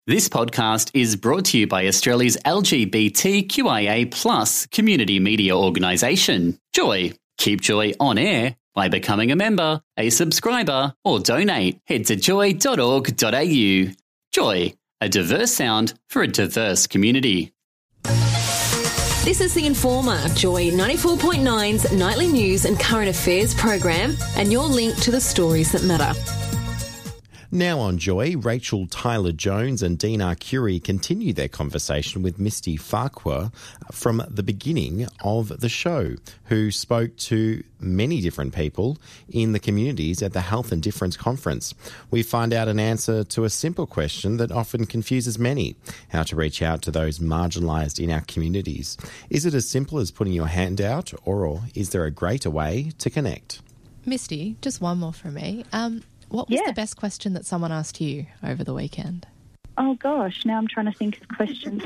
This podcast is brought to you by Australia's LGBTQIA+ community media organisation, Joy. Keep Joy on air by becoming a member, a subscriber, or donate. Head to joy.org.au. Joy, a diverse sound for a diverse community. This is The Informer, Joy 94.9's nightly news and current affairs program, and your link to the stories that matter. Now on Joy, Rachel Tyler-Jones and Dean Arcuri continue their conversation with Misty Farquhar from the beginning of the show, who spoke to many different people in the communities at the Health and Difference Conference. We find out an answer to a simple question that often confuses many: how to reach out to those marginalised in our communities. Is it as simple as putting your hand out, or is there a greater way to connect? Misty, just one more from me. What was the best question that someone asked you over the weekend? Oh, gosh, now I'm trying to think of questions.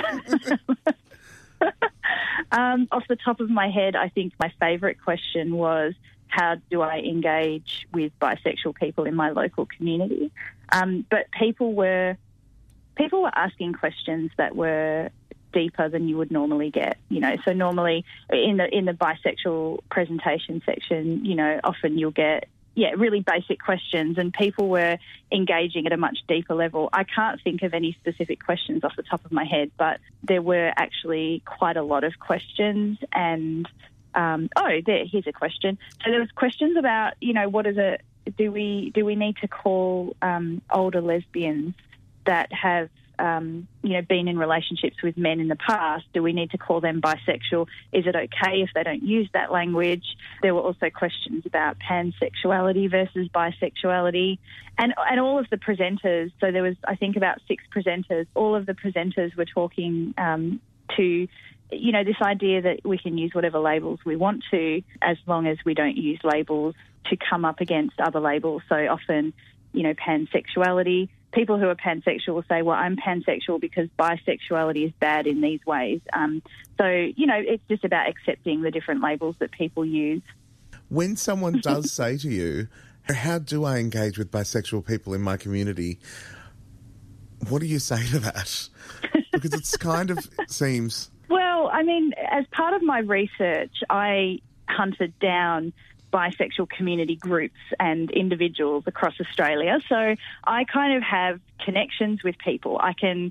Off the top of my head, I think my favourite question was, how do I engage with bisexual people in my local community? But people were asking questions that were deeper than you would normally get, So normally in the bisexual presentation section, often you'll get really basic questions, and people were engaging at a much deeper level. I can't think of any specific questions off the top of my head, but there were actually quite a lot of questions. And here's a question. So there was questions about, what is it? Do we need to call older lesbians that have been in relationships with men in the past? Do we need to call them bisexual? Is it okay if they don't use that language? There were also questions about pansexuality versus bisexuality, and all of the presenters. So there was, I think, about 6 presenters. All of the presenters were talking to this idea that we can use whatever labels we want to, as long as we don't use labels to come up against other labels. So often, pansexuality. People who are pansexual will say, well, I'm pansexual because bisexuality is bad in these ways. It's just about accepting the different labels that people use. When someone does say to you, how do I engage with bisexual people in my community? What do you say to that? Because it's kind of seems... Well, as part of my research, I hunted down bisexual community groups and individuals across Australia. So I kind of have connections with people. I can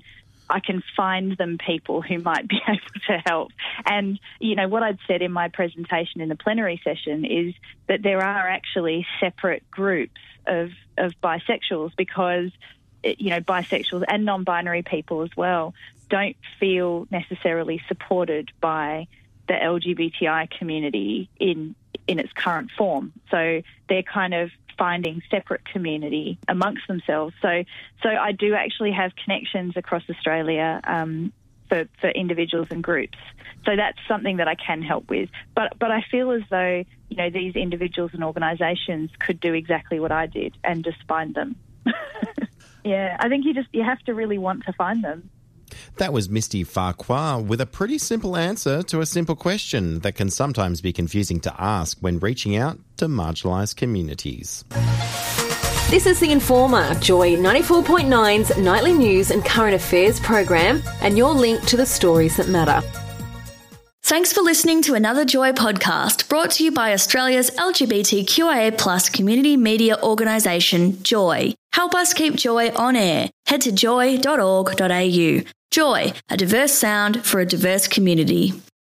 find them people who might be able to help. And, what I'd said in my presentation in the plenary session is that there are actually separate groups of bisexuals, because, bisexuals and non-binary people as well don't feel necessarily supported by the LGBTI community in its current form. So they're kind of finding separate community amongst themselves. So I do actually have connections across Australia for individuals and groups. So that's something that I can help with. But I feel as though, these individuals and organisations could do exactly what I did and just find them. Yeah, I think you have to really want to find them. That was Misty Farquhar with a pretty simple answer to a simple question that can sometimes be confusing to ask when reaching out to marginalised communities. This is The Informer, Joy 94.9's nightly news and current affairs program, and your link to the stories that matter. Thanks for listening to another Joy podcast brought to you by Australia's LGBTQIA+ community media organisation, Joy. Help us keep Joy on air. Head to joy.org.au. Joy, a diverse sound for a diverse community.